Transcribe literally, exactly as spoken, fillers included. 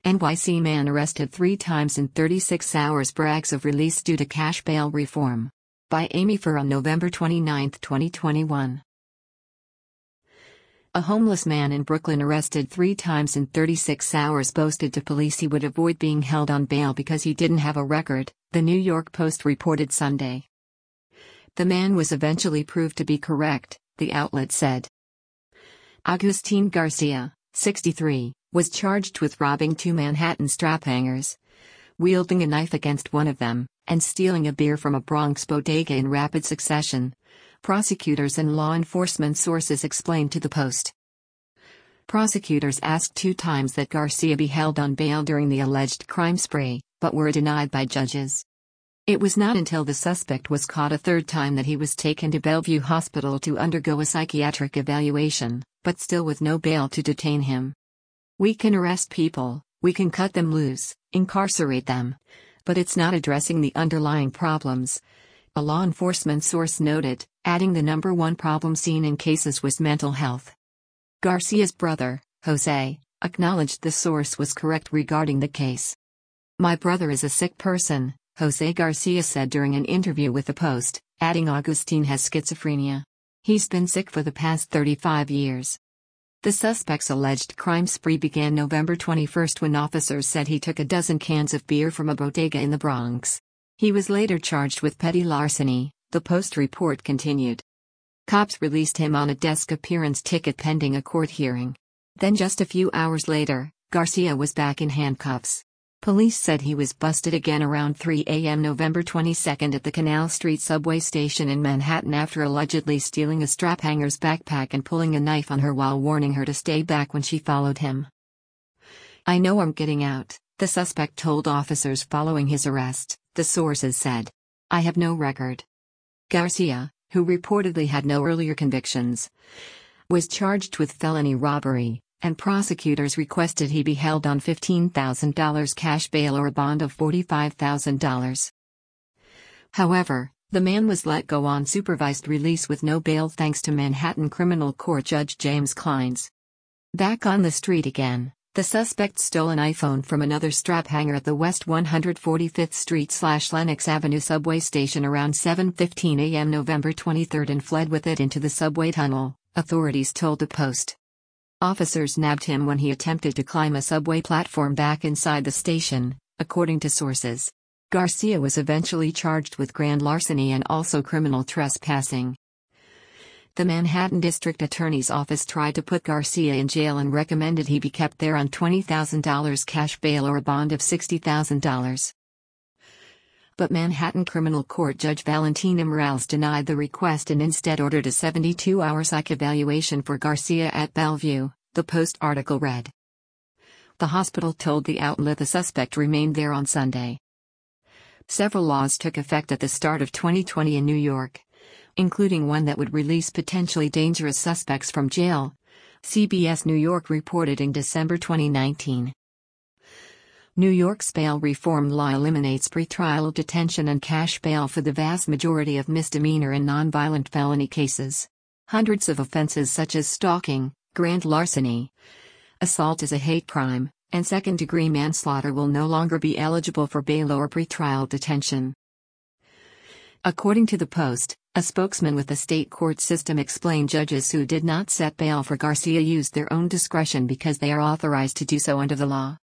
N Y C man arrested three times in thirty-six hours brags of release due to cash bail reform. By Amy Furr on November twenty-ninth, twenty twenty-one. A homeless man in Brooklyn arrested three times in thirty-six hours boasted to police he would avoid being held on bail because he didn't have a record, the New York Post reported Sunday. The man was eventually proved to be correct, the outlet said. Agustin Garcia, sixty-three, was charged with robbing two Manhattan strap hangers, wielding a knife against one of them, and stealing a beer from a Bronx bodega in rapid succession, prosecutors and law enforcement sources explained to the Post. Prosecutors asked two times that Garcia be held on bail during the alleged crime spree, but were denied by judges. It was not until the suspect was caught a third time that he was taken to Bellevue Hospital to undergo a psychiatric evaluation, but still with no bail to detain him. We can arrest people, we can cut them loose, incarcerate them. But it's not addressing the underlying problems, a law enforcement source noted, adding the number one problem seen in cases was mental health. Garcia's brother, Jose, acknowledged the source was correct regarding the case. My brother is a sick person, Jose Garcia said during an interview with the Post, adding Agustin has schizophrenia. He's been sick for the past thirty-five years. The suspect's alleged crime spree began November twenty-first when officers said he took a dozen cans of beer from a bodega in the Bronx. He was later charged with petty larceny, the Post report continued. Cops released him on a desk appearance ticket pending a court hearing. Then just a few hours later, Garcia was back in handcuffs. Police said he was busted again around three a m November twenty-second at the Canal Street subway station in Manhattan after allegedly stealing a strap-hanger's backpack and pulling a knife on her while warning her to stay back when she followed him. I know I'm getting out, the suspect told officers following his arrest, the sources said. I have no record. Garcia, who reportedly had no earlier convictions, was charged with felony robbery, and prosecutors requested he be held on fifteen thousand dollars cash bail or a bond of forty-five thousand dollars. However, the man was let go on supervised release with no bail thanks to Manhattan Criminal Court Judge James Clines. Back on the street again, the suspect stole an iPhone from another strap hanger at the West one hundred forty-fifth Street/Lenox Avenue subway station around seven fifteen a m November twenty-third and fled with it into the subway tunnel, authorities told the Post. Officers nabbed him when he attempted to climb a subway platform back inside the station, according to sources. Garcia was eventually charged with grand larceny and also criminal trespassing. The Manhattan District Attorney's Office tried to put Garcia in jail and recommended he be kept there on twenty thousand dollars cash bail or a bond of sixty thousand dollars. But Manhattan Criminal Court Judge Valentina Morales denied the request and instead ordered a seventy-two hour psych evaluation for Garcia at Bellevue, the Post article read. The hospital told the outlet the suspect remained there on Sunday. Several laws took effect at the start of twenty twenty in New York, including one that would release potentially dangerous suspects from jail, C B S New York reported in December twenty nineteen. New York's bail reform law eliminates pretrial detention and cash bail for the vast majority of misdemeanor and nonviolent felony cases. Hundreds of offenses such as stalking, grand larceny, assault as a hate crime, and second-degree manslaughter will no longer be eligible for bail or pretrial detention. According to the Post, a spokesman with the state court system explained judges who did not set bail for Garcia used their own discretion because they are authorized to do so under the law.